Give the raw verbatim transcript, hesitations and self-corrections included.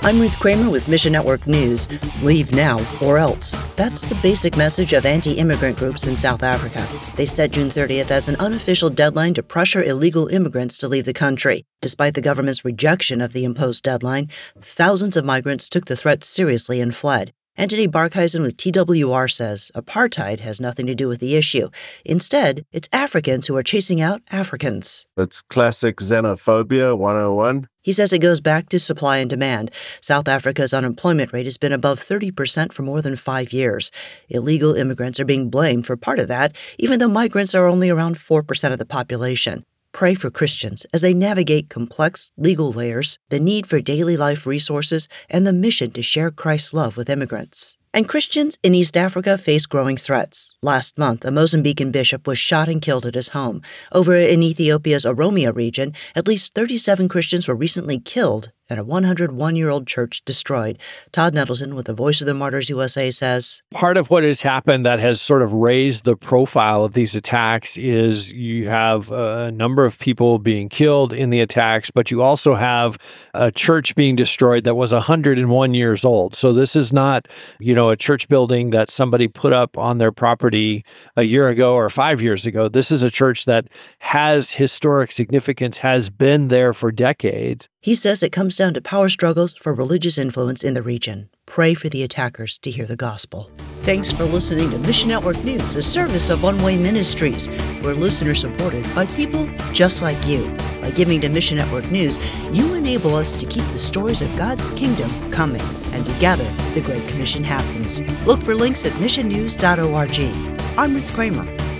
I'm Ruth Kramer with Mission Network News. Leave now or else. That's the basic message of anti-immigrant groups in South Africa. They set June thirtieth as an unofficial deadline to pressure illegal immigrants to leave the country. Despite the government's rejection of the imposed deadline, thousands of migrants took the threat seriously and fled. Anthony Barkhuizen with T W R says apartheid has nothing to do with the issue. Instead, it's Africans who are chasing out Africans. It's classic xenophobia one oh one. He says it goes back to supply and demand. South Africa's unemployment rate has been above thirty percent for more than five years. Illegal immigrants are being blamed for part of that, even though migrants are only around four percent of the population. Pray for Christians as they navigate complex legal layers, the need for daily life resources, and the mission to share Christ's love with immigrants. And Christians in East Africa face growing threats. Last month, a Mozambican bishop was shot and killed at his home. Over in Ethiopia's Oromia region, at least thirty-seven Christians were recently killed and a one hundred one-year-old church destroyed. Todd Nettleton with the Voice of the Martyrs U S A says, part of what has happened that has sort of raised the profile of these attacks is you have a number of people being killed in the attacks, but you also have a church being destroyed that was one hundred one years old. So this is not, you know, a church building that somebody put up on their property a year ago or five years ago. This is a church that has historic significance, has been there for decades. He says it comes down to power struggles for religious influence in the region. Pray for the attackers to hear the gospel. Thanks for listening to Mission Network News, a service of One Way Ministries. We're listener supported by people just like you. By giving to Mission Network News, you enable us to keep the stories of God's kingdom coming. And together, the Great Commission happens. Look for links at mission news dot org. I'm Ruth Kramer.